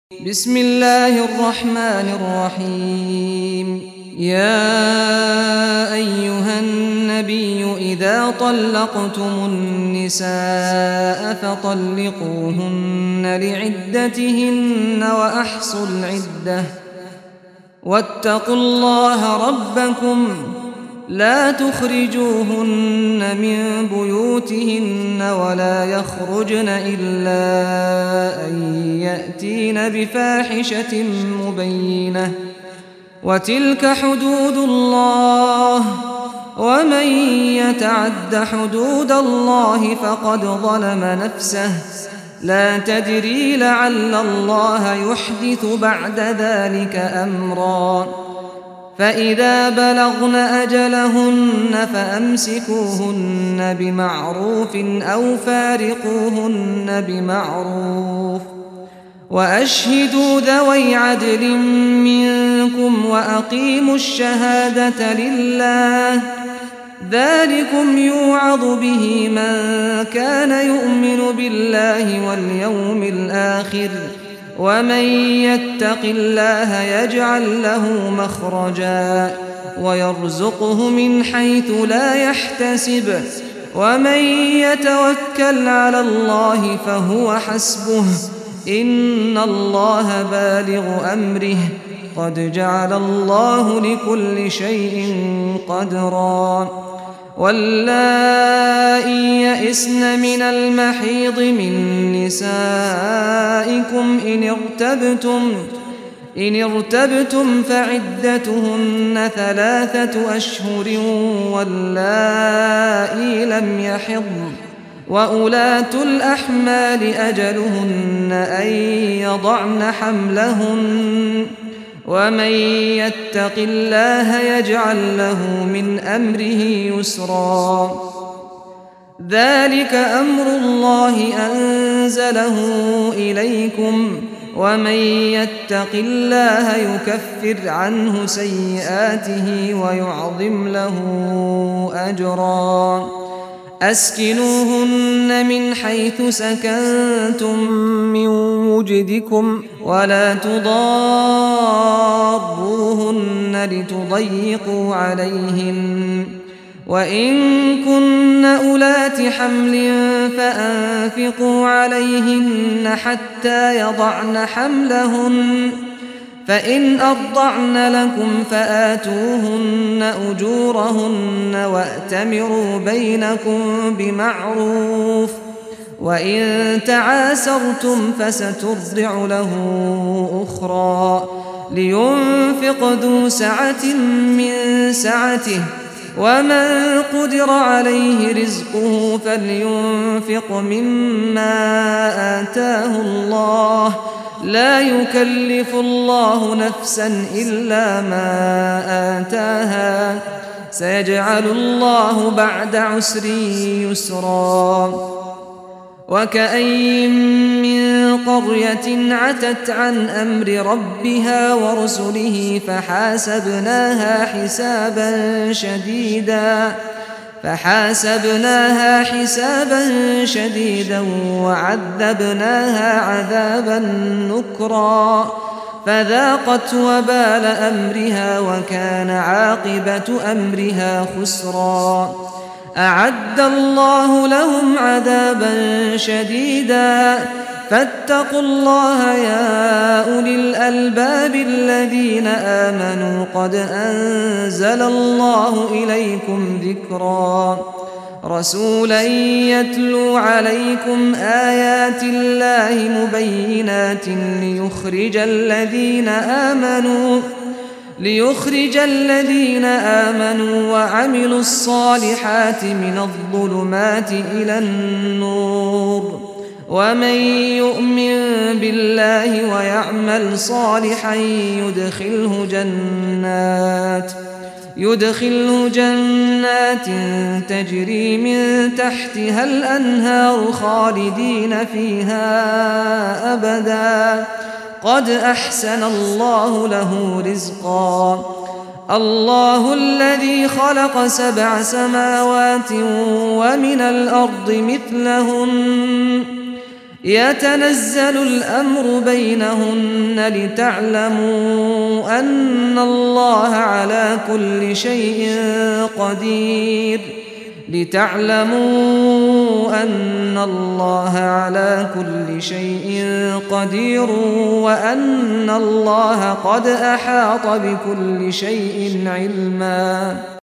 بسم الله الرحمن الرحيم. يا أيها النبي إذا طلقتم النساء فطلقوهن لعدتهن وأحصوا العدة واتقوا الله ربكم لا تخرجوهن من بيوتهن ولا يخرجن إلا أن يأتين بفاحشة مبينة وتلك حدود الله ومن يتعد حدود الله فقد ظلم نفسه لا تدري لعل الله يحدث بعد ذلك أمرا فإذا بلغن أجلهن فأمسكوهن بمعروف أو فارقوهن بمعروف وأشهدوا ذوي عدل منكم وأقيموا الشهادة لله ذلكم يوعظ به من كان يؤمن بالله واليوم الآخر ومن يتق الله يجعل له مخرجا ويرزقه من حيث لا يحتسب ومن يتوكل على الله فهو حسبه إن الله بالغ أمره قد جعل الله لكل شيء قدرا واللائي يئسن من المحيض من نسائكم إن ارتبتم فعدتهن 3 أشهر واللائي لم يحضن وأولاة الأحمال أجلهن أن يضعن حملهن ومن يتق الله يجعل له من أمره يسرا ذلك أمر الله أنزله إليكم ومن يتق الله يكفر عنه سيئاته ويعظم له أجرا أسكنوهن من حيث سكنتم من وجدكم ولا تضاروهن لتضيقوا عليهن وإن كن أولات حمل فأنفقوا عليهن حتى يضعن حملهن فإن أرضعن لكم فآتوهن أجورهن وأتمروا بينكم بمعروف وإن تعاسرتم فسترضع له أخرى لينفق ذو سعة من سعته ومن قدر عليه رزقه فلينفق مما آتاه الله لا يكلف الله نفسا إلا ما آتاها سيجعل الله بعد عسر يسرا وكأين من قرية عتت عن أمر ربها ورسله فحاسبناها حسابا شديدا وعذبناها عذابا نكرا فذاقت وبال أمرها وكان عاقبة أمرها خسرا أعد الله لهم عذابا شديدا فاتقوا الله يا أولي الألباب الذين آمنوا قد أنزل الله إليكم ذكرا رسولا يتلو عليكم آيات الله مبينات ليخرج الذين آمنوا وعملوا الصالحات من الظلمات إلى النور ومن يؤمن بالله ويعمل صالحا يدخله جنات تجري من تحتها الأنهار خالدين فيها أبدا قد أحسن الله له رزقا الله الذي خلق 7 سماوات ومن الأرض مثلهن يتنزل الأمر بينهن لتعلموا أن الله على كل شيء قدير وأن الله قد أحاط بكل شيء علما.